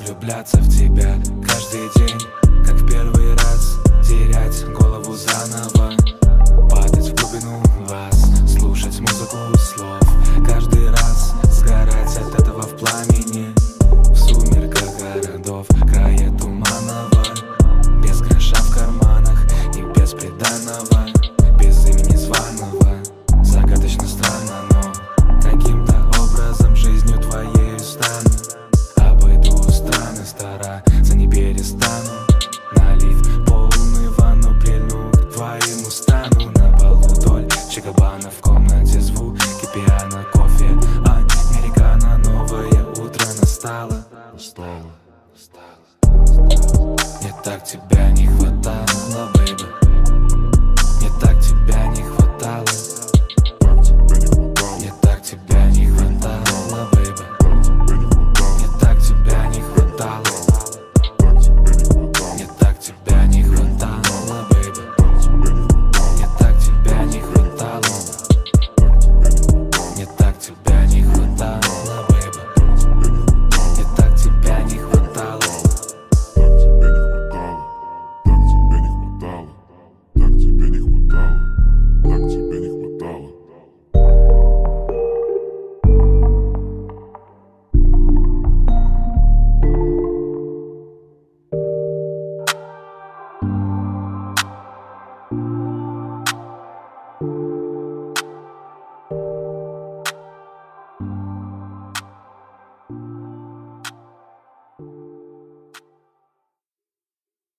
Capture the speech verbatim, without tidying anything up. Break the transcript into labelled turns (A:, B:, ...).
A: влюбляться в тебя каждый день, как в первый раз, терять голову заново, падать в глубину вас, слушать музыку слов, каждый раз сгорать от этого в пламени, в сумерках городов, края туманного, без гроша в карманах и без приданого, без имени званого. Загадочно странно, но каким-то образом жизнью твоей стану. Обойду страны, стараться не перестану. Налив полную ванну, прильну к твоему стану. На полу Дольче Габбана, в комнате звуки пиано, кофе, американо. Новое утро настало. Устала, устала. Мне так тебя не хватало.